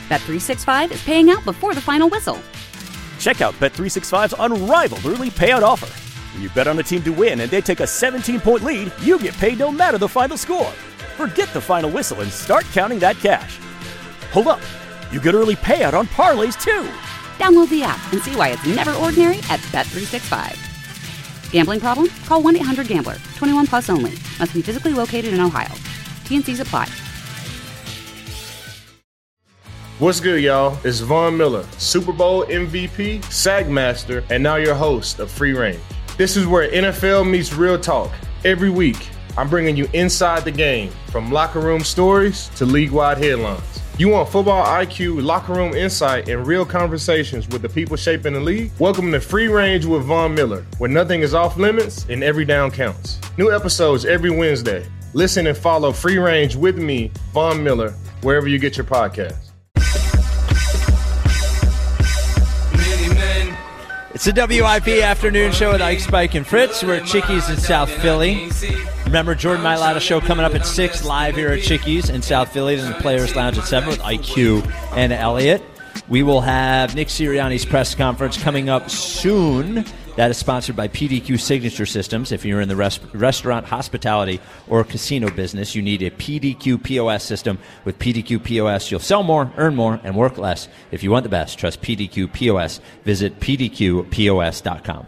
Bet365 is paying out before the final whistle. Check out Bet365's unrivaled early payout offer. When you bet on a team to win and they take a 17-point lead, you get paid no matter the final score. Forget the final whistle and start counting that cash. Hold up. You get early payout on parlays, too. Download the app and see why it's never ordinary at Bet365. Gambling problem? Call 1-800-GAMBLER. 21 plus only. Must be physically located in Ohio. T&Cs apply. What's good, y'all? It's Von Miller, Super Bowl MVP, SAG Master, and now your host of Free Range. This is where NFL meets real talk. Every week, I'm bringing you inside the game, from locker room stories to league-wide headlines. You want football IQ, locker room insight, and real conversations with the people shaping the league? Welcome to Free Range with Von Miller, where nothing is off limits and every down counts. New episodes every Wednesday. Listen and follow Free Range with me, Von Miller, wherever you get your podcasts. It's the WIP afternoon show with Ike, Spike, and Fritz. We're at Chickies in South Philly. Remember, Jordan Mailata show coming up at 6 live here at Chickies in South Philly. Then the Players Lounge at 7 with IQ and Elliot. We will have Nick Sirianni's press conference coming up soon. That is sponsored by PDQ Signature Systems. If you're in the restaurant, hospitality, or casino business, you need a PDQ POS system. With PDQ POS, you'll sell more, earn more, and work less. If you want the best, trust PDQ POS. Visit pdqpos.com.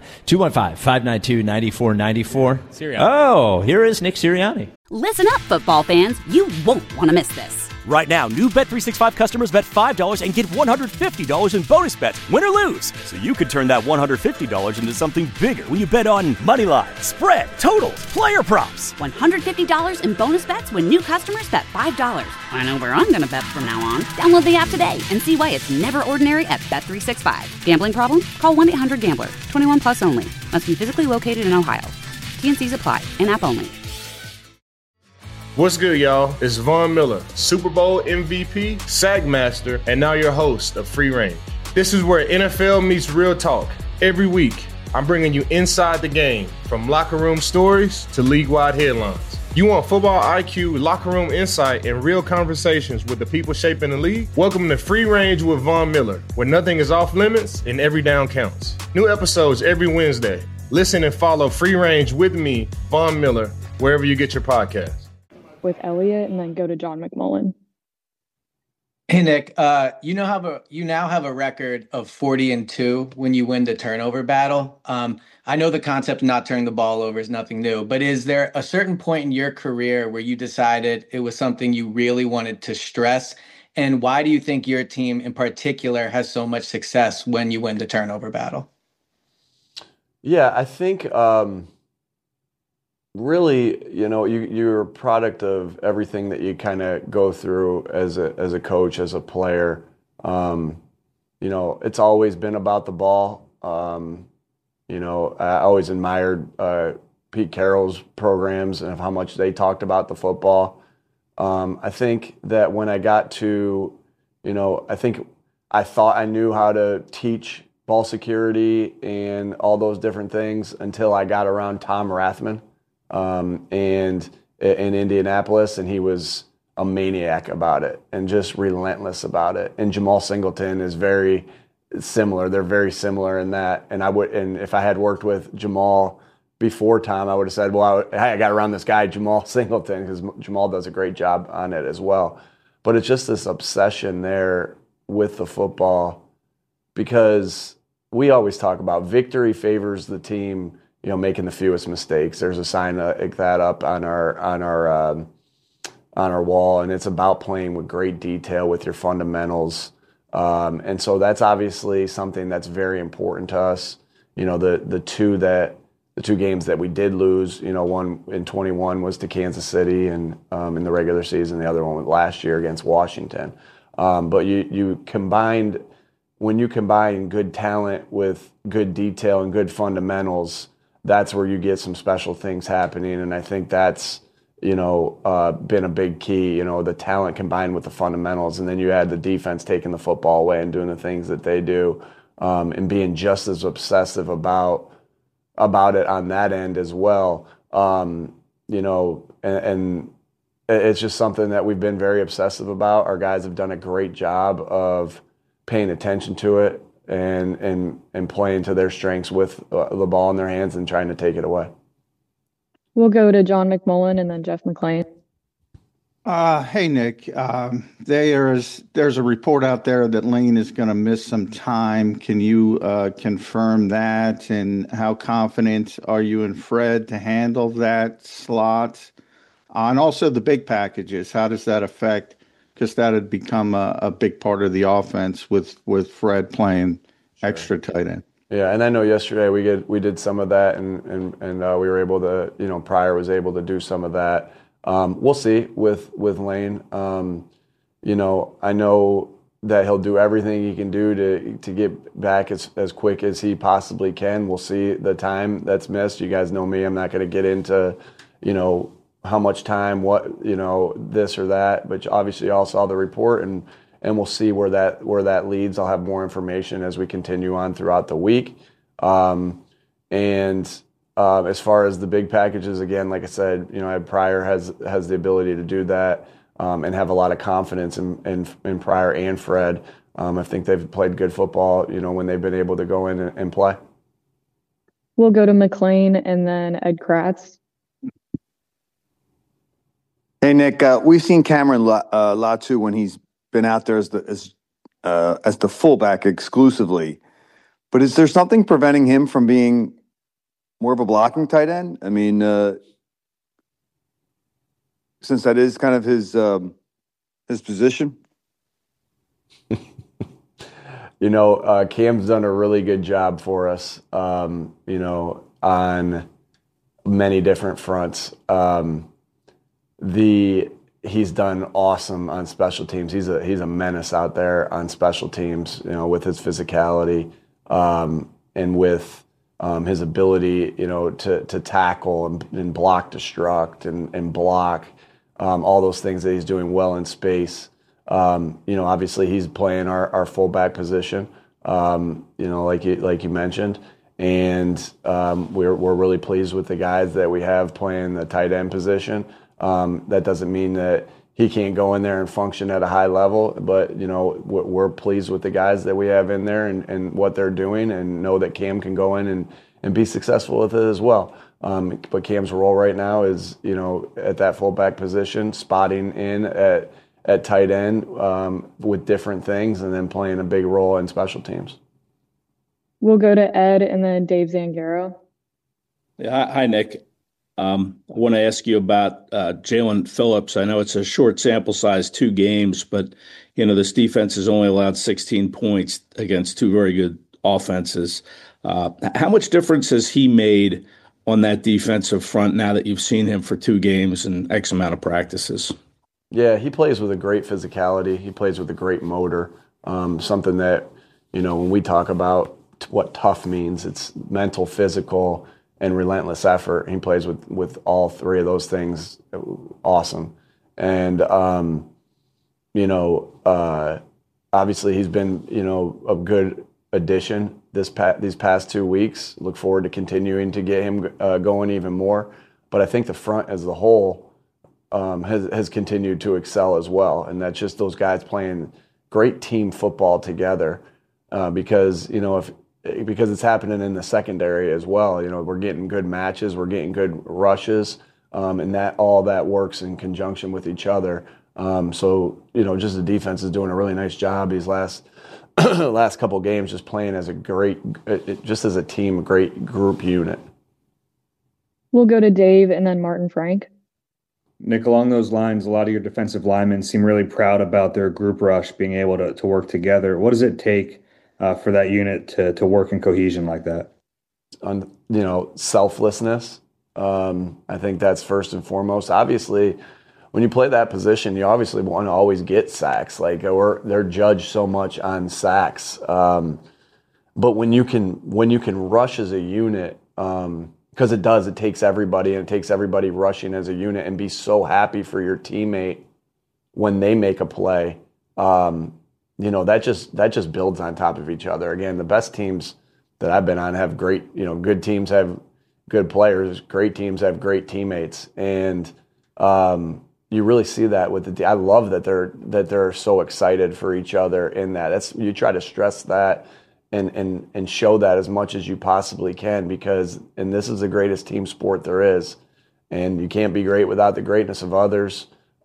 215-592-9494. Oh, here is Nick Sirianni. Listen up, football fans. You won't want to miss this. Right now, new Bet365 customers bet $5 and get $150 in bonus bets, win or lose. So you could turn that $150 into something bigger when you bet on money line, spread, totals, player props. $150 in bonus bets when new customers bet $5. I know where I'm going to bet from now on. Download the app today and see why it's never ordinary at Bet365. Gambling problem? Call 1-800-GAMBLER. 21 plus only. Must be physically located in Ohio. T&Cs apply. In-app only. What's good, y'all? It's Von Miller, Super Bowl MVP, SAG Master, and now your host of Free Range. This is where NFL meets real talk. Every week, I'm bringing you inside the game, from locker room stories to league-wide headlines. You want football IQ, locker room insight, and real conversations with the people shaping the league? Welcome to Free Range with Von Miller, where nothing is off limits and every down counts. New episodes every Wednesday. Listen and follow Free Range with me, Von Miller, wherever you get your podcasts. With Elliot, and then go to John McMullen. Hey Nick, you now have a record of 40-2 when you win the turnover battle. I know the concept of not turning the ball over is nothing new, but is there a certain point in your career where you decided it was something you really wanted to stress? And why do you think your team in particular has so much success when you win the turnover battle? Yeah, I think really, you're a product of everything that you kind of go through as a coach, as a player. It's always been about the ball. I always admired Pete Carroll's programs and how much they talked about the football. I think that when I got to, I think I thought I knew how to teach ball security and all those different things until I got around Tom Rathman. And in Indianapolis, and he was a maniac about it and just relentless about it. And Jamal Singleton is very similar. They're very similar in that. And if I had worked with Jamal before Tom, I would have said, well, I got around this guy, Jamal Singleton, because Jamal does a great job on it as well. But it's just this obsession there with the football, because we always talk about victory favors the team making the fewest mistakes. There's a sign like that up on our wall, and it's about playing with great detail with your fundamentals. And so that's obviously something that's very important to us. The two games that we did lose, one in 21 was to Kansas City and in the regular season, the other one was last year against Washington. But when you combine good talent with good detail and good fundamentals, that's where you get some special things happening. And I think that's, been a big key, the talent combined with the fundamentals. And then you add the defense taking the football away and doing the things that they do, and being just as obsessive about it on that end as well. And it's just something that we've been very obsessive about. Our guys have done a great job of paying attention to it and playing to their strengths with the ball in their hands and trying to take it away. We'll go to John McMullen and then Jeff McLean. Hey, Nick. There's a report out there that Lane is going to miss some time. Can you confirm that? And how confident are you in Fred to handle that slot? And also the big packages. How does that affect? Because that had become a big part of the offense with Fred playing extra tight end. Yeah, and I know yesterday we did some of that, and we were able to, Pryor was able to do some of that. We'll see with Lane. I know that he'll do everything he can do to get back as quick as he possibly can. We'll see the time that's missed. You guys know me. I'm not going to get into, how much time, what, this or that. But obviously, you all saw the report, and we'll see where that leads. I'll have more information as we continue on throughout the week. As far as the big packages, again, like I said, Pryor has the ability to do that and have a lot of confidence in Pryor and Fred. I think they've played good football, when they've been able to go in and play. We'll go to McLean and then Ed Kratz. Hey, Nick, we've seen Cameron Latu when he's been out there as the fullback exclusively. But is there something preventing him from being more of a blocking tight end? I mean, since that is kind of his position. Cam's done a really good job for us, on many different fronts. He's done awesome on special teams. He's a menace out there on special teams, with his physicality and with his ability, to tackle and block destruct and block, all those things that he's doing well in space. Obviously he's playing our fullback position, like you mentioned, and we're really pleased with the guys that we have playing the tight end position. That doesn't mean that he can't go in there and function at a high level, but we're pleased with the guys that we have in there and what they're doing, and know that Cam can go in and be successful with it as well. But Cam's role right now is, at that fullback position, spotting in at tight end with different things, and then playing a big role in special teams. We'll go to Ed and then Dave Zangaro. Yeah, hi, Nick. I want to ask you about Jalen Phillips. I know it's a short sample size, 2 games, but this defense has only allowed 16 points against 2 very good offenses. How much difference has he made on that defensive front now that you've seen him for 2 games and X amount of practices? Yeah, he plays with a great physicality. He plays with a great motor. Something that, when we talk about what tough means, it's mental, physical, and relentless effort. He plays with all 3 of those things. Awesome. And, obviously he's been, a good addition these past 2 weeks. Look forward to continuing to get him going even more. But I think the front as a whole has continued to excel as well. And that's just those guys playing great team football together because it's happening in the secondary as well. We're getting good matches, we're getting good rushes, and all that works in conjunction with each other. So just the defense is doing a really nice job these last couple of games, just playing as as a team, a great group unit. We'll go to Dave and then Martin Frank. Nick, along those lines, a lot of your defensive linemen seem really proud about their group rush, being able to work together. What does it take for that unit to work in cohesion like that? Selflessness. I think that's first and foremost. Obviously, when you play that position, you obviously want to always get sacks. They're judged so much on sacks. But when you can rush as a unit, because it takes everybody, and it takes everybody rushing as a unit, and be so happy for your teammate when they make a play. That just builds on top of each other. Again, the best teams that I've been on have great, good teams have good players. Great teams have great teammates. And, you really see that with I love that they're so excited for each other in that. You try to stress that and show that as much as you possibly can, because this is the greatest team sport there is, and you can't be great without the greatness of others.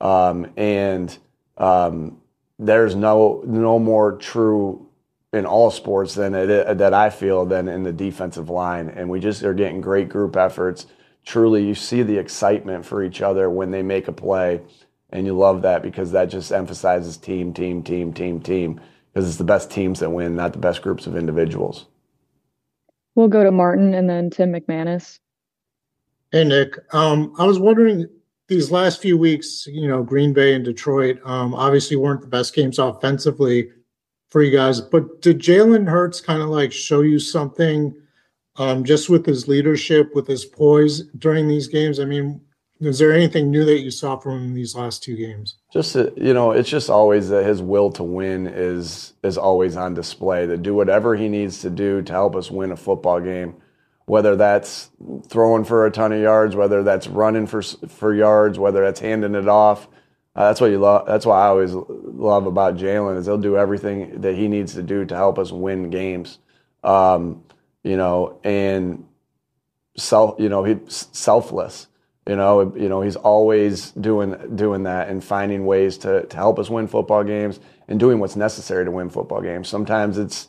There's no more true in all sports that I feel than in the defensive line, and we just are getting great group efforts. Truly, you see the excitement for each other when they make a play, and you love that because that just emphasizes team, because it's the best teams that win, not the best groups of individuals. We'll go to Martin and then Tim McManus. Hey, Nick. I was wondering, these last few weeks, Green Bay and Detroit obviously weren't the best games offensively for you guys, but did Jalen Hurts kind of like show you something just with his leadership, with his poise during these games? I mean, is there anything new that you saw from him in these last two games? Just, it's just always that his will to win is always on display, to do whatever he needs to do to help us win a football game, whether that's throwing for a ton of yards, whether that's running for yards, whether that's handing it off. That's what you love. That's what I always love about Jalen, is he'll do everything that he needs to do to help us win games. And he's selfless. He's always doing that and finding ways to help us win football games and doing what's necessary to win football games. Sometimes it's,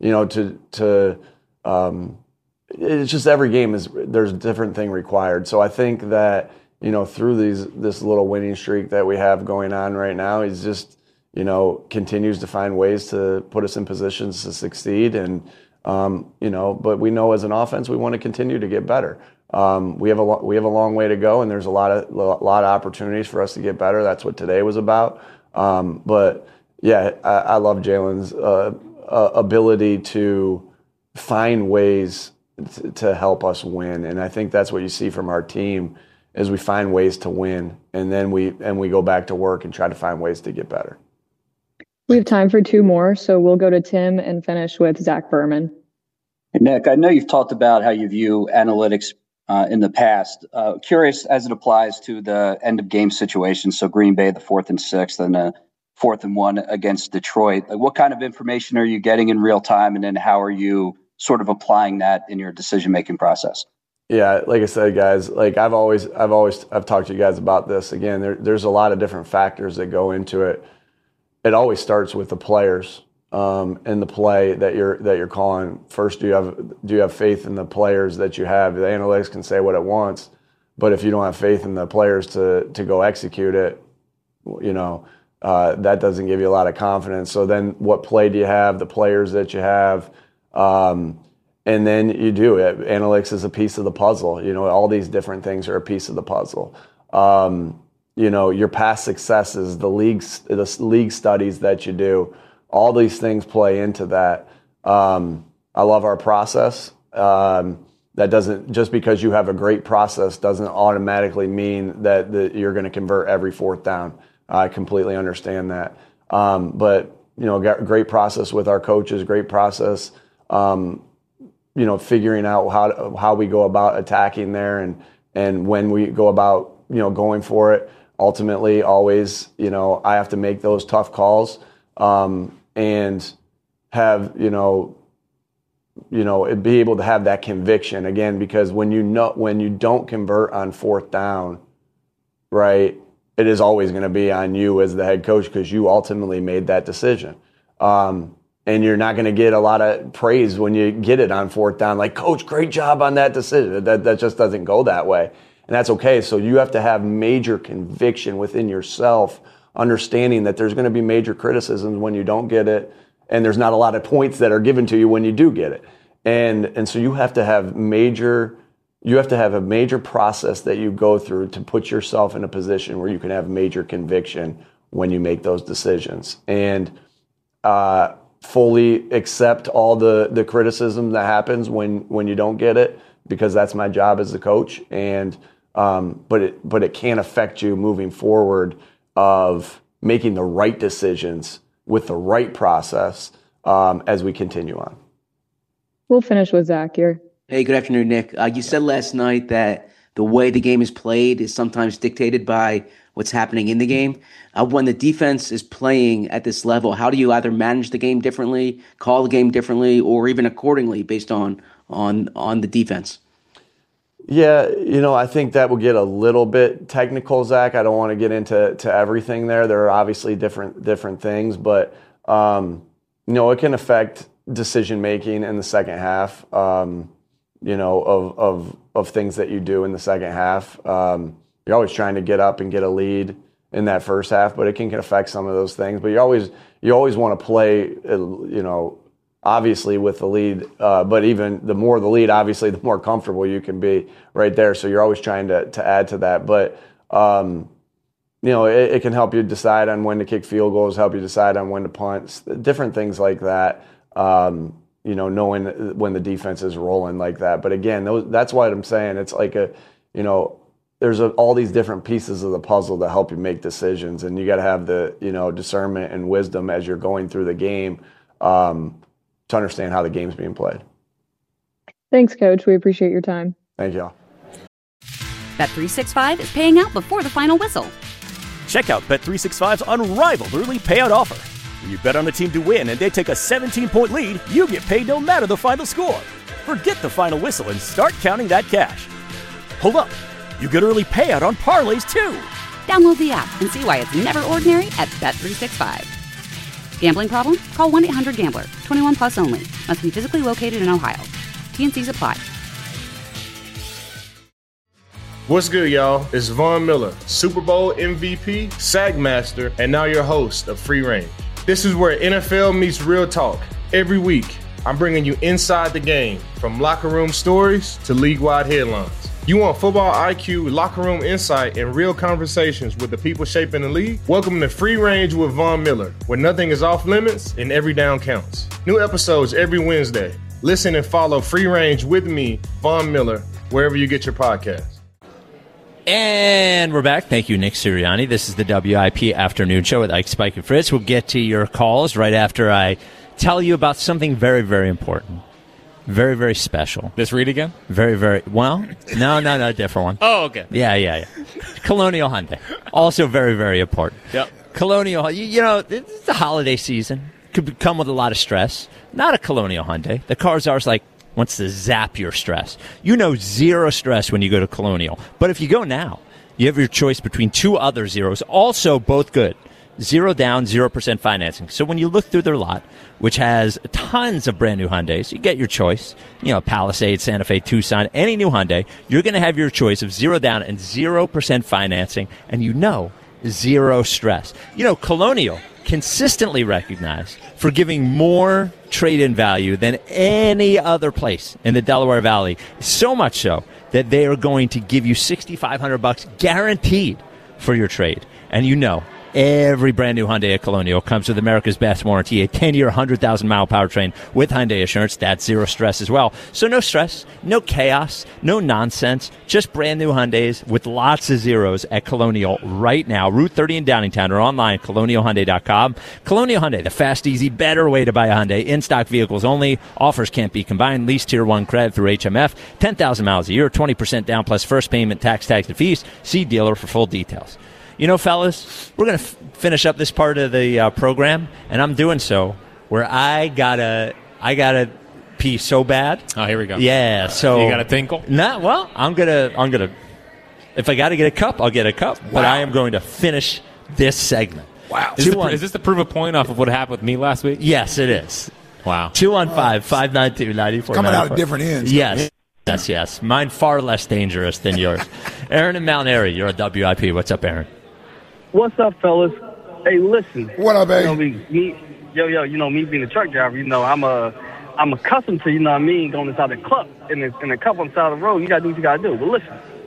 it's just every game there's a different thing required. So I think that, through this little winning streak that we have going on right now, he's just, continues to find ways to put us in positions to succeed. And, but we know as an offense, we want to continue to get better. We have a long way to go, and there's a lot of opportunities for us to get better. That's what today was about. But yeah, I love Jalen's ability to find ways to help us win, and I think that's what you see from our team, is we find ways to win, and then we go back to work and try to find ways to get better. We have time for two more, so we'll go to Tim and finish with Zach Berman. Hey, Nick, I know you've talked about how you view analytics in the past. Curious as it applies to the end of game situation. So Green Bay, the 4th and 6th, and the 4th and 1 against Detroit. Like, what kind of information are you getting in real time, and then how are you sort of applying that in your decision-making process? Yeah, like I said, guys, like I've talked to you guys about this. Again, there's a lot of different factors that go into it. It always starts with the players and the play that you're calling. First, do you have faith in the players that you have? The analytics can say what it wants, but if you don't have faith in the players to go execute it, that doesn't give you a lot of confidence. So then, what play do you have? The players that you have. And then you do it. Analytics is a piece of the puzzle. All these different things are a piece of the puzzle. Your past successes, the league studies that you do, all these things play into that. I love our process. That doesn't, just because you have a great process doesn't automatically mean that you're going to convert every 4th down. I completely understand that. But great process with our coaches, great process. Figuring out how we go about attacking there and when we go about, going for it. Ultimately, always, I have to make those tough calls and have, be able to have that conviction again, because when you don't convert on 4th down, right, it is always going to be on you as the head coach, because you ultimately made that decision. And you're not going to get a lot of praise when you get it on 4th down. Like, coach, great job on that decision. That just doesn't go that way. And that's okay. So you have to have major conviction within yourself, understanding that there's going to be major criticisms when you don't get it. And there's not a lot of points that are given to you when you do get it. And so you have to have a major process that you go through to put yourself in a position where you can have major conviction when you make those decisions. And, fully accept all the criticism that happens when you don't get it, because that's my job as a coach. And but it can't affect you moving forward of making the right decisions with the right process as we continue on. We'll finish with Zach here. Hey, good afternoon, Nick. You said last night that the way the game is played is sometimes dictated by what's happening in the game. When the defense is playing at this level, how do you either manage the game differently, call the game differently, or even accordingly based on the defense? Yeah, I think that will get a little bit technical, Zach. I don't want to get into everything there. There are obviously different things, but it can affect decision making in the second half. Of things that you do in the second half. You're always trying to get up and get a lead in that first half, but it can affect some of those things. But you always want to play, obviously with the lead, but even the more the lead, obviously, the more comfortable you can be right there. So you're always trying to add to that. But, it can help you decide on when to kick field goals, help you decide on when to punt, different things like that, knowing when the defense is rolling like that. But again, that's why I'm saying it's like there's all these different pieces of the puzzle to help you make decisions. And you got to have the, discernment and wisdom as you're going through the game, to understand how the game's being played. Thanks, Coach. We appreciate your time. Thank you all. Bet365 is paying out before the final whistle. Check out Bet365's unrivaled early payout offer. When you bet on a team to win and they take a 17-point lead, you get paid no matter the final score. Forget the final whistle and start counting that cash. Hold up. You get early payout on parlays, too. Download the app and see why it's never ordinary at Bet365. Gambling problem? Call 1-800-GAMBLER. 21 plus only. Must be physically located in Ohio. T&Cs apply. What's good, y'all? It's Von Miller, Super Bowl MVP, SAG Master, and now your host of Free Range. This is where NFL meets real talk. Every week, I'm bringing you inside the game, from locker room stories to league-wide headlines. You want football IQ, locker room insight, and real conversations with the people shaping the league? Welcome to Free Range with Von Miller, where nothing is off limits and every down counts. New episodes every Wednesday. Listen and follow Free Range with me, Von Miller, wherever you get your podcasts. And we're back. Thank you, Nick Sirianni. This is the WIP Afternoon Show with Ike, Spike, and Fritz. We'll get to your calls right after I tell you about something very, very important. Very, very special. This read again? Very, very, well, no, a different one. Oh, okay. Yeah. Colonial Hyundai. Also very, very important. Yep. Colonial, it's the holiday season. Could come with a lot of stress. Not a Colonial Hyundai. The cars are like, wants to zap your stress. Zero stress when you go to Colonial. But if you go now, you have your choice between two other zeros, also both good. 0 down, 0% financing. So when you look through their lot, which has tons of brand new Hyundais, you get your choice. Palisade, Santa Fe, Tucson, any new Hyundai, you're going to have your choice of 0 down and 0% financing, and zero stress. Colonial, consistently recognized for giving more trade-in value than any other place in the Delaware Valley. So much so that they are going to give you $6,500 guaranteed for your trade. And every brand new Hyundai at Colonial comes with America's best warranty, a 10-year, 100,000-mile powertrain with Hyundai Assurance. That's zero stress as well. So no stress, no chaos, no nonsense, just brand new Hyundais with lots of zeros at Colonial right now. Route 30 in Downingtown or online, colonialhyundai.com. Colonial Hyundai, the fast, easy, better way to buy a Hyundai. In-stock vehicles only. Offers can't be combined. Lease Tier 1 credit through HMF. 10,000 miles a year, 20% down plus first payment, tax, and fees. See dealer for full details. Fellas, we're going to finish up this part of the program, and I'm doing so where I gotta pee so bad. Oh, here we go. Yeah, so you got a tinkle? Nah, well, I'm gonna. If I got to get a cup, I'll get a cup. Wow. But I am going to finish this segment. Wow. Is this to prove a point off of what happened with me last week? Yes, it is. Wow. 215-592-9494. Coming out of different ends. Yes. Mine far less dangerous than yours. Aaron and Mount Airy, you're a WIP. What's up, Aaron? What's up, fellas? Hey, listen. What up, baby? Me being a truck driver, I'm accustomed to, going inside the club and a cup on the side of the road. You got to do what you got to do. But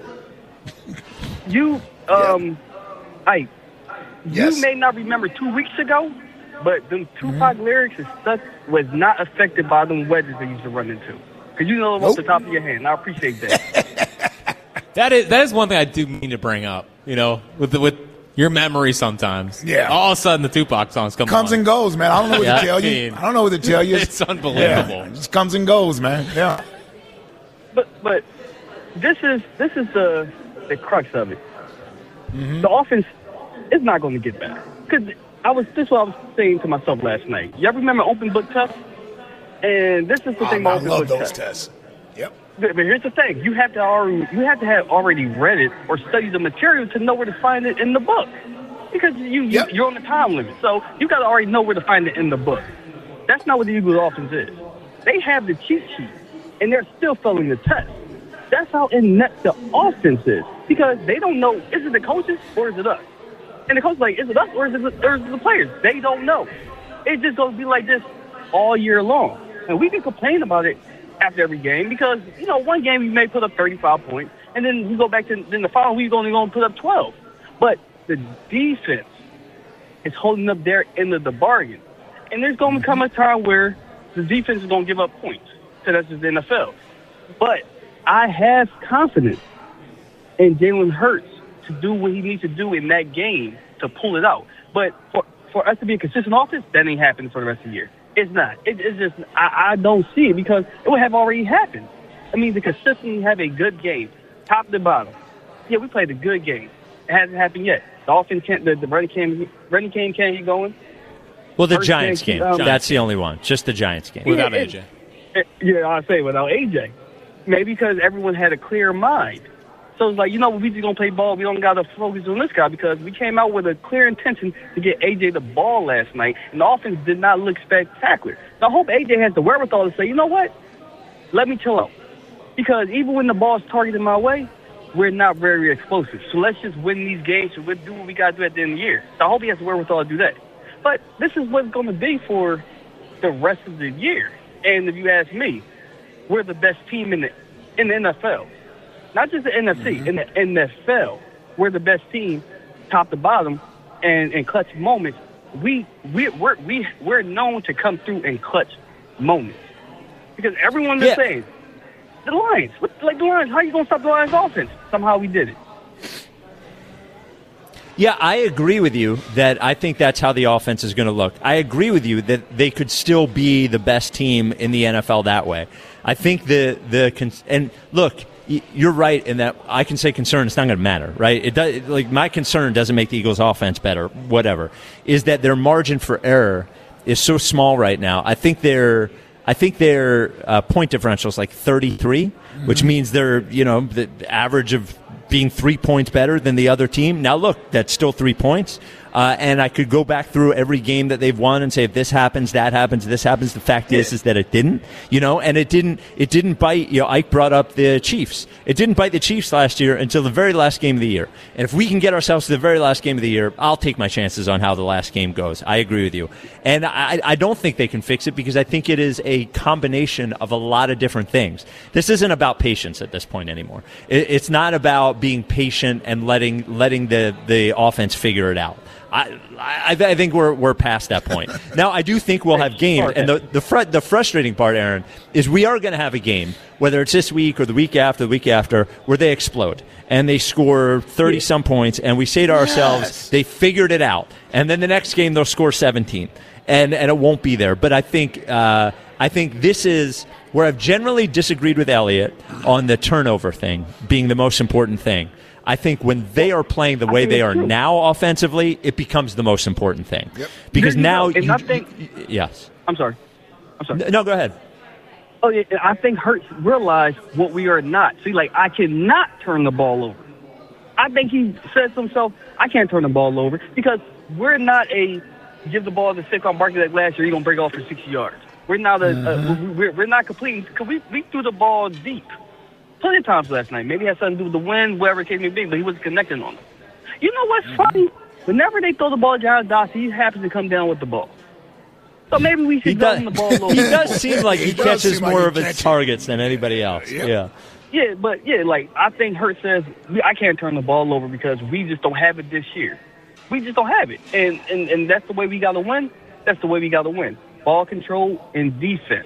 listen, Ike, you may not remember 2 weeks ago, but them Tupac lyrics was not affected by them wedges they used to run into. Because you know them off the top of your hand. I appreciate that. That is one thing I do mean to bring up, with your memory sometimes. Yeah. All of a sudden, the Tupac songs comes on. And goes, man. I don't know what to tell you. I don't know what to tell you. It's unbelievable. Yeah, it just comes and goes, man. Yeah. But this is the crux of it. Mm-hmm. The offense it's not going to get better. Because this is what I was saying to myself last night. Y'all remember open book tests? And this is the thing about open book tests. I love those tests. Yep. But here's the thing: you have to have already read it or studied the material to know where to find it in the book, because you're on the time limit. So you got to already know where to find it in the book. That's not what the Eagles' offense is. They have the cheat sheet, and they're still failing the test. That's how inept the offense is, because they don't know, is it the coaches or is it us? And the coach is like, is it us or is it the players? They don't know. It's just going to be like this all year long. And we can complain about it after every game because, one game you may put up 35 points, and then you go back to then the following week you're only going to put up 12. But the defense is holding up their end of the bargain. And there's going to come a time where the defense is going to give up points. So that's just the NFL. But I have confidence in Jalen Hurts to do what he needs to do in that game to pull it out. But for us to be a consistent offense, that ain't happening for the rest of the year. It's not. It's just I don't see it because it would have already happened. I mean, to consistently have a good game, top to bottom. Yeah, we played a good game. It hasn't happened yet. The offense can't. The running game can't get going. Well, the Giants game. That's the only one. Just the Giants game. Without AJ. Yeah, I say without AJ. Maybe because everyone had a clear mind. So it's like, we just going to play ball. We don't got to focus on this guy because we came out with a clear intention to get AJ the ball last night, and the offense did not look spectacular. So I hope AJ has the wherewithal to say, you know what? Let me chill out. Because even when the ball's targeted my way, we're not very explosive. So let's just win these games and we'll do what we got to do at the end of the year. So I hope he has the wherewithal to do that. But this is what it's going to be for the rest of the year. And if you ask me, we're the best team in the NFL. Not just the NFC, in the NFL. We're the best team, top to bottom, and in clutch moments. We're known to come through in clutch moments. Because everyone is saying, the Lions, the Lions, how are you going to stop the Lions' offense? Somehow we did it. Yeah, I agree with you that I think that's how the offense is going to look. I agree with you that they could still be the best team in the NFL that way. I think and look, you're right in that I can say concern. It's not going to matter, right? It does. Like my concern doesn't make the Eagles' offense better. Whatever is that their margin for error is so small right now. I think their point differential is like 33, which means they're the average of being 3 points better than the other team. Now, look, that's still 3 points. And I could go back through every game that they've won and say, if this happens, that happens, this happens. The fact is that it didn't, and it didn't bite. Ike brought up the Chiefs. It didn't bite the Chiefs last year until the very last game of the year. And if we can get ourselves to the very last game of the year, I'll take my chances on how the last game goes. I agree with you. And I don't think they can fix it because I think it is a combination of a lot of different things. This isn't about patience at this point anymore. It's not about being patient and letting the offense figure it out. I think we're past that point. Now, I do think we'll have games, and the frustrating part, Aaron, is we are going to have a game, whether it's this week or the week after, where they explode and they score 30-some points, and we say to ourselves, they figured it out. And then the next game, they'll score 17, and it won't be there. But I think this is where I've generally disagreed with Elliott on the turnover thing being the most important thing. I think when they are playing the way they are now offensively, it becomes the most important thing. Yep. Because yes. I'm sorry. No, go ahead. Oh, yeah, I think Hurts realized what we are not. See, I cannot turn the ball over. I think he says to himself, I can't turn the ball over because we're not give the ball to Saquon Barkley like last year, you're going to break off for 60 yards. We're not we're not completing because we threw the ball deep. Plenty of times last night. Maybe it had something to do with the wind, whatever it came to be, but he wasn't connecting on them. You know what's funny? Whenever they throw the ball to John Dawson, he happens to come down with the ball. So maybe we should throw him the ball over. He does seem like he catches more of his targets than anybody else. Yeah. Yeah, but I think Hurts says, I can't turn the ball over because we just don't have it this year. We just don't have it. And that's the way we got to win. That's the way we got to win. Ball control and defense.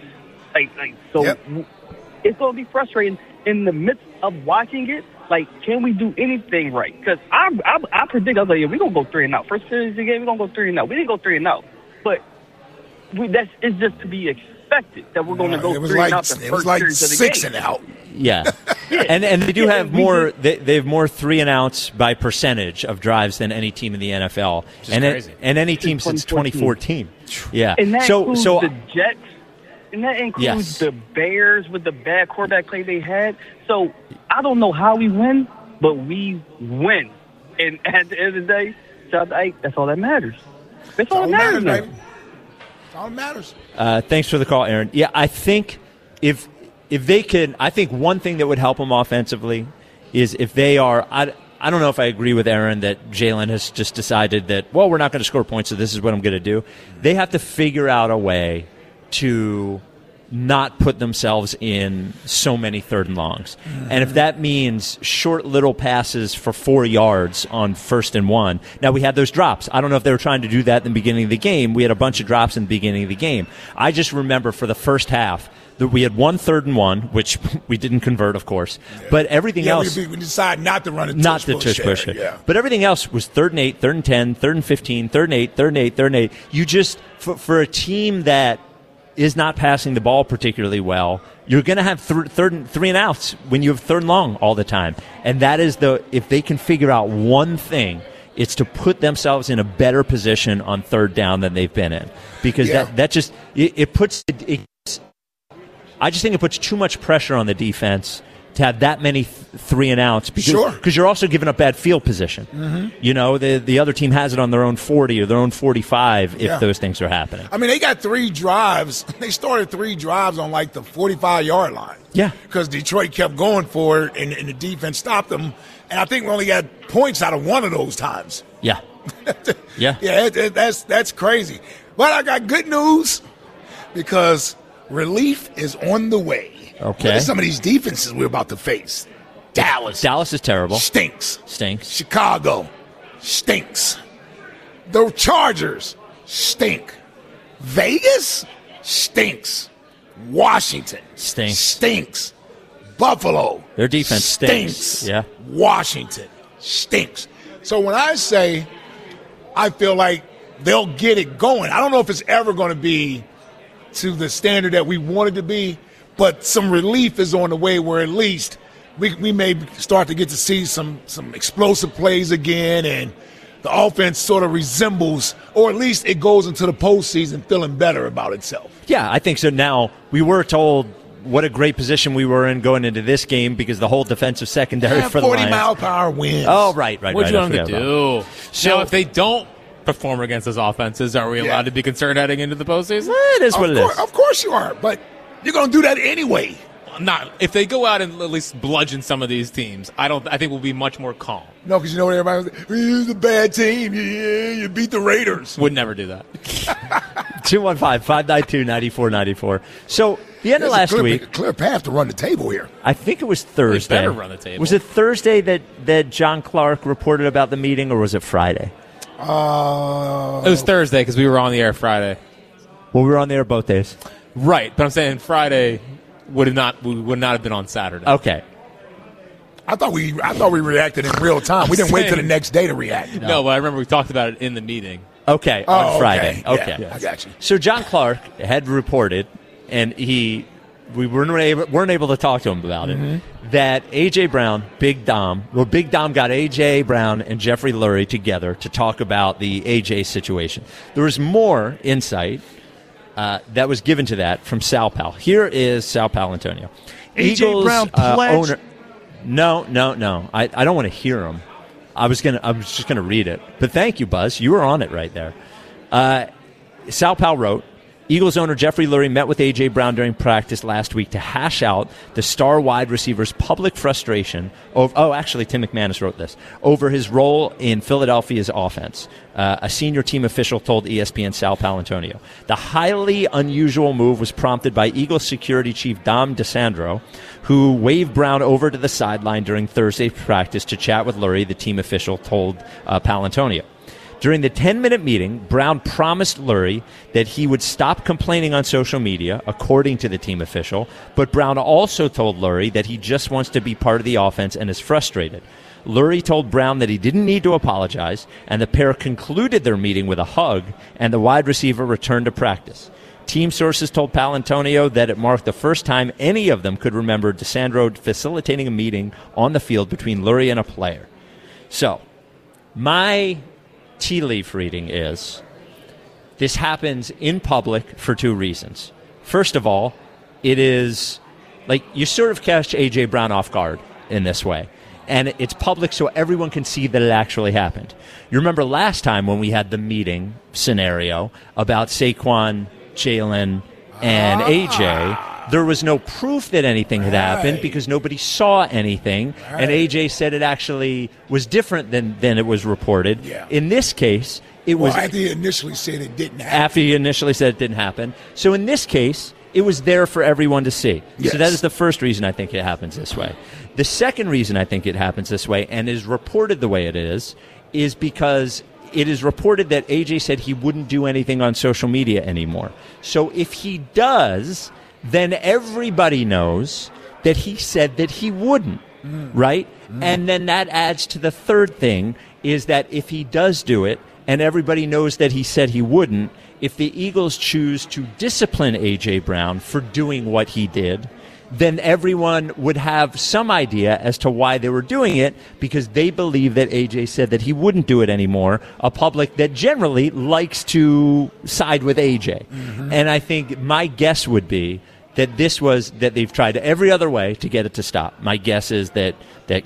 It's going to be frustrating in the midst of watching it. Can we do anything right? Because I predict, I was like, we're going to go 3-0. First series of the game, we're going to go 3-0. We didn't go 3-0. But it's just to be expected that we're going to go 3-0 the first series of the game. It was like 6-0. Yeah. And they do have more. They have more 3 and outs by percentage of drives than any team in the NFL, and any team since 2014. Yeah. And that includes the Jets. And that Yes. includes the Bears with the bad quarterback play they had. So I don't know how we win, but we win. And at the end of the day, shout out to Ike, that's all that matters. That's all that matters, baby. That's all that matters. Thanks for the call, Aaron. Yeah, I think if they could, I think one thing that would help them offensively is if they are. I don't know if I agree with Aaron that Jalen has just decided that, well, we're not going to score points, so this is what I'm going to do. They have to figure out a way to not put themselves in so many 3rd and longs. And if that means short little passes for 4 yards on 1st and 1. Now, we had those drops. I don't know if they were trying to do that in the beginning of the game. We had a bunch of drops in the beginning of the game. I just remember for the first half that we had 1 3rd and 1, which we didn't convert, of course. But everything else... we decided not to run a not the tush push. Yeah. But everything else was 3rd and 8, 3rd and 10, 3rd and 15, 3rd and 8, 3rd and 8, 3rd and 8. You just... For a team that is not passing the ball particularly well, you're going to have 3 and outs when you have 3rd and long all the time. And that is if they can figure out one thing, it's to put themselves in a better position on 3rd down than they've been in. Because that just, it puts, I just think it puts too much pressure on the defense to have that many 3 and outs because you're also giving up bad field position. Mm-hmm. You know, the other team has it on their own 40 or their own 45 if those things are happening. I mean, they got 3 drives. They started 3 drives on like the 45-yard line. Yeah. Because Detroit kept going for it, and the defense stopped them. And I think we only got points out of one of those times. Yeah. Yeah. Yeah, that's crazy. But I got good news because relief is on the way. Okay. Look at some of these defenses we're about to face. Dallas is terrible. Stinks. Stinks. Chicago stinks. The Chargers stink. Vegas stinks. Washington stinks. Buffalo. Their defense stinks. Yeah. Washington stinks. So when I say I feel like they'll get it going, I don't know if it's ever going to be to the standard that we want it to be, but some relief is on the way where at least we may start to get to see some explosive plays again, and the offense sort of resembles, or at least it goes into the postseason feeling better about itself. Yeah, I think so. Now, we were told what a great position we were in going into this game because the whole defensive secondary for the Lions. 40-mile-per-hour wins. Oh, right. What do you want them to do? So if they don't perform against those offenses, are we allowed to be concerned heading into the postseason? It is what it is. Of course you are, but you're going to do that anyway. Not if they go out and at least bludgeon some of these teams. I think we'll be much more calm. No, because you know what everybody was, it's a bad team. Yeah, you beat the Raiders. Would never do that. 215-592-9494. So the end of last week, a clear path to run the table here. I think it was Thursday. They better run the table. Was it Thursday that John Clark reported about the meeting, or was it Friday? It was Thursday because we were on the air Friday. Well, we were on the air both days. Right, but I'm saying Friday we would not have been on Saturday. Okay. I thought we reacted in real time. We didn't wait till the next day to react. No, but I remember we talked about it in the meeting. Okay, on Friday. Okay. Yeah, I got you. So John Clark had reported, and we weren't able to talk to him about it, that A.J. Brown, Big Dom got A.J. Brown and Jeffrey Lurie together to talk about the A.J. situation. There was more insight that was given to that from Sal Pal. Here is Sal Paolantonio. A.J. Brown pledged? Owner. No. I don't want to hear him. I was just gonna read it. But thank you, Buzz. You were on it right there. Sal Pal wrote, Eagles owner Jeffrey Lurie met with A.J. Brown during practice last week to hash out the star wide receiver's public frustration actually, Tim McManus wrote this, over his role in Philadelphia's offense. A senior team official told ESPN Sal Paolantonio. The highly unusual move was prompted by Eagles security chief Dom DeSandro, who waved Brown over to the sideline during Thursday's practice to chat with Lurie, the team official told Paolantonio. During the 10-minute meeting, Brown promised Lurie that he would stop complaining on social media, according to the team official, but Brown also told Lurie that he just wants to be part of the offense and is frustrated. Lurie told Brown that he didn't need to apologize, and the pair concluded their meeting with a hug, and the wide receiver returned to practice. Team sources told Palantonio that it marked the first time any of them could remember DeSandro facilitating a meeting on the field between Lurie and a player. So, my tea leaf reading is this happens in public for two reasons. First of all, it is like you sort of catch A.J. Brown off guard in this way. And it's public so everyone can see that it actually happened. You remember last time when we had the meeting scenario about Saquon, Jalen, and A.J., there was no proof that anything had happened because nobody saw anything. And A.J. said it actually was different than it was reported. Yeah. In this case, it was... after he initially said it didn't happen. After he initially said it didn't happen. So in this case, it was there for everyone to see. Yes. So that is the first reason I think it happens this way. The second reason I think it happens this way and is reported the way it is because it is reported that AJ said he wouldn't do anything on social media anymore. So if he does, then everybody knows that he said that he wouldn't, right? And then that adds to the third thing is that if he does do it and everybody knows that he said he wouldn't, if the Eagles choose to discipline A.J. Brown for doing what he did, then everyone would have some idea as to why they were doing it because they believe that A.J. said that he wouldn't do it anymore, a public that generally likes to side with A.J. And I think my guess would be that that they've tried every other way to get it to stop. My guess is that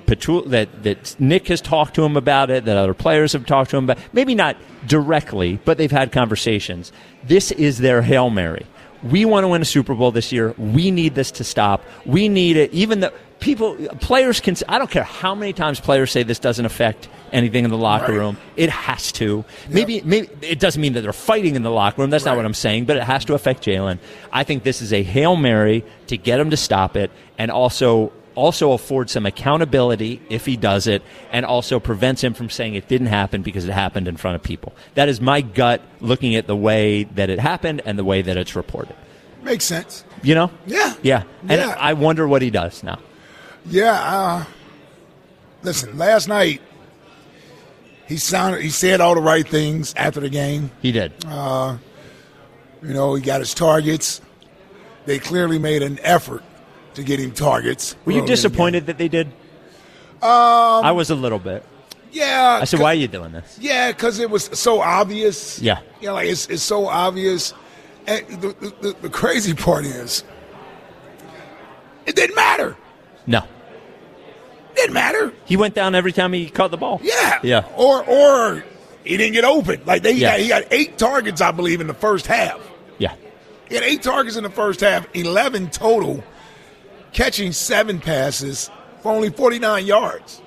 Nick has talked to him about it, that other players have talked to him about it. Maybe not directly, but they've had conversations. This is their Hail Mary. We want to win a Super Bowl this year. We need this to stop. We need it. Even the players can, I don't care how many times players say this doesn't affect anything in the locker room. It has to. Maybe it doesn't mean that they're fighting in the locker room. That's not what I'm saying, but it has to affect Jalen. I think this is a Hail Mary to get him to stop it and also afford some accountability if he does it and also prevents him from saying it didn't happen because it happened in front of people. That is my gut looking at the way that it happened and the way that it's reported. Makes sense. You know? Yeah. Yeah. And I wonder what he does now. Yeah. Listen, last night he said all the right things after the game. He did. He got his targets. They clearly made an effort to get him targets. Were you disappointed that they did? I was a little bit. Yeah. I said, why are you doing this? Yeah, because it was so obvious. Yeah. It's so obvious. And the crazy part is, it didn't matter. No. It didn't matter. He went down every time he caught the ball. Yeah. Yeah. Or he didn't get open. Like he got 8 targets, I believe, in the first half. Yeah. He had 8 targets in the first half, 11 total, catching 7 passes for only 49 yards.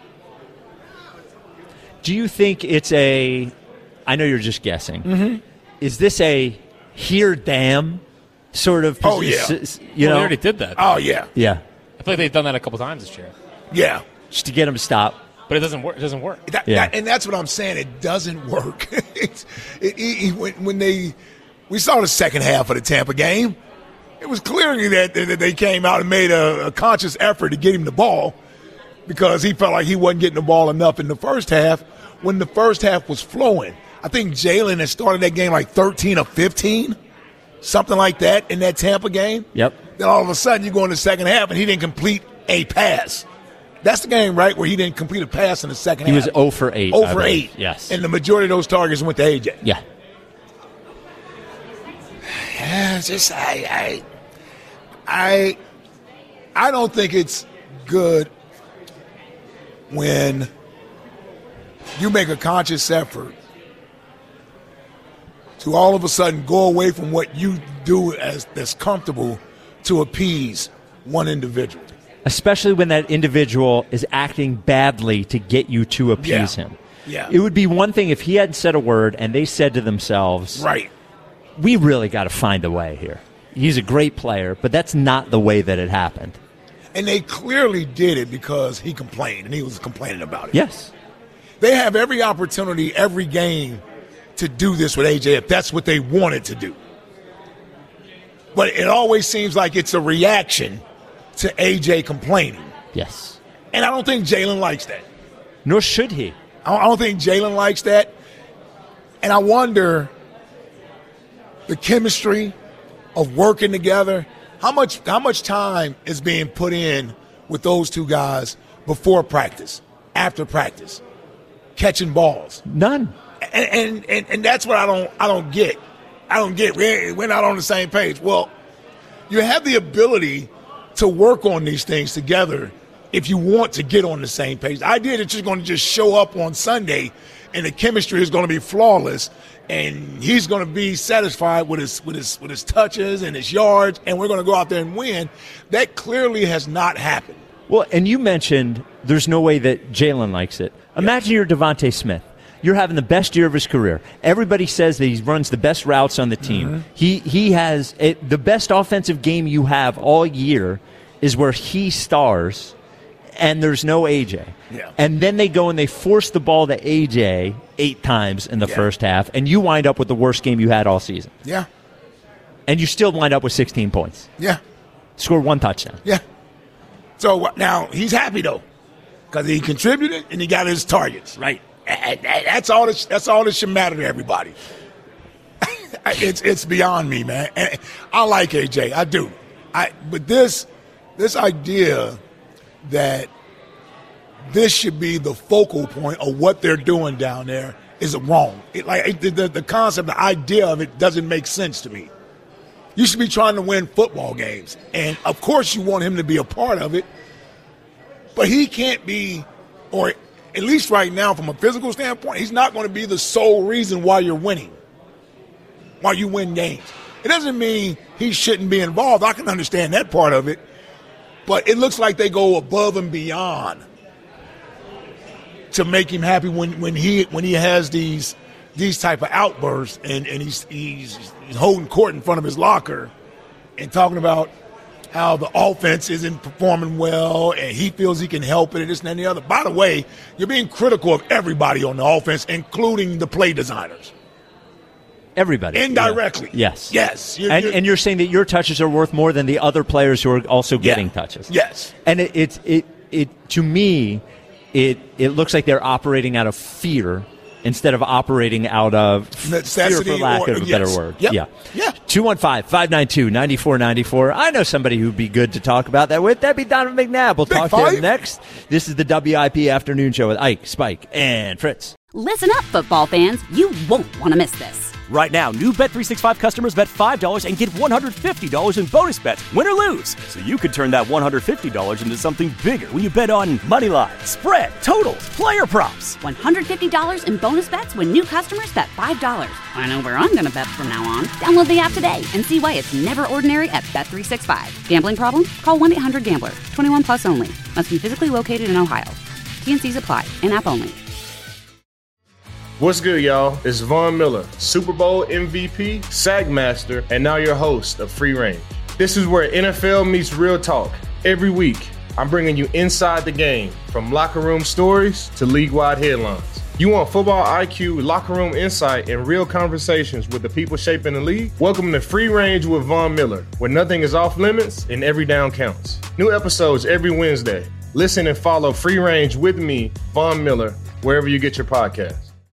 Do you think it's I know you're just guessing. Mm-hmm. Is this a here, damn sort of position? They already did that. Oh, yeah. Yeah. I feel like they've done that a couple times this year. Yeah. Just to get him to stop. But it doesn't work. It doesn't work. And that's what I'm saying. It doesn't work. When we saw the second half of the Tampa game, it was clearly that they came out and made a conscious effort to get him the ball because he felt like he wasn't getting the ball enough in the first half when the first half was flowing. I think Jalen had started that game like 13 or 15, something like that in that Tampa game. Yep. Then all of a sudden you go in the second half and he didn't complete a pass. That's the game, right, where he didn't complete a pass in the second half. He was 0 for 8. 0 for 8. Yes. And the majority of those targets went to AJ. Yeah. Yeah, it's just I don't think it's good when you make a conscious effort to all of a sudden go away from what you do that's comfortable to appease one individual. Especially when that individual is acting badly to get you to appease him. Yeah. It would be one thing if he hadn't said a word and they said to themselves, right, we really got to find a way here. He's a great player, but that's not the way that it happened. And they clearly did it because he complained, and he was complaining about it. Yes. They have every opportunity, every game, to do this with AJ if that's what they wanted to do. But it always seems like it's a reaction to AJ complaining. Yes. And I don't think Jalen likes that. Nor should he. I don't think Jalen likes that. And I wonder the chemistry of working together. How much time is being put in with those two guys before practice, after practice, catching balls? None. And that's what I don't get. I don't get. We're not on the same page. Well, you have the ability to work on these things together if you want to get on the same page. The idea that you're going to just show up on Sunday and the chemistry is going to be flawless and he's going to be satisfied with his touches and his yards and we're going to go out there and win, that clearly has not happened. Well, and you mentioned there's no way that Jalen likes it. Imagine you're Devontae Smith. You're having the best year of his career. Everybody says that he runs the best routes on the team. Mm-hmm. He has the best offensive game you have all year is where he stars, and there's no AJ. Yeah. And then they go and they force the ball to AJ 8 times in the first half, and you wind up with the worst game you had all season. Yeah. And you still wind up with 16 points. Yeah. Score 1 touchdown. Yeah. So now he's happy, though, because he contributed and he got his targets. Right. That's all that should matter to everybody. It's beyond me, man. And I like AJ. I do. But this idea that this should be the focal point of what they're doing down there is wrong. The concept, the idea of it doesn't make sense to me. You should be trying to win football games. And, of course, you want him to be a part of it. But he can't be, or at least right now from a physical standpoint, he's not going to be the sole reason why you're winning, why you win games. It doesn't mean he shouldn't be involved. I can understand that part of it. But it looks like they go above and beyond to make him happy when he has these type of outbursts and he's holding court in front of his locker and talking about how the offense isn't performing well and he feels he can help it and this and the other. By the way, you're being critical of everybody on the offense, including the play designers. Everybody. Indirectly. Yeah. Yes. And you're saying that your touches are worth more than the other players who are also getting touches. Yes. And it to me, it looks like they're operating out of fear instead of operating out of necessity, fear, for lack of a better word. Yep. Yeah. Yeah. 215-592-9494. I know somebody who'd be good to talk about that with. That'd be Donovan McNabb. We'll talk to him next. This is the WIP Afternoon Show with Ike, Spike, and Fritz. Listen up, football fans. You won't want to miss this. Right now, new Bet365 customers bet $5 and get $150 in bonus bets, win or lose. So you could turn that $150 into something bigger when you bet on moneyline, spread, totals, player props. $150 in bonus bets when new customers bet $5. I know where I'm going to bet from now on. Download the app today and see why it's never ordinary at Bet365. Gambling problem? Call 1-800-GAMBLER. 21 plus only. Must be physically located in Ohio. T&Cs apply. In-app only. What's good, y'all? It's Von Miller, Super Bowl MVP, SAG Master, and now your host of Free Range. This is where NFL meets real talk. Every week, I'm bringing you inside the game, from locker room stories to league-wide headlines. You want football IQ, locker room insight, and real conversations with the people shaping the league? Welcome to Free Range with Von Miller, where nothing is off limits and every down counts. New episodes every Wednesday. Listen and follow Free Range with me, Von Miller, wherever you get your podcasts.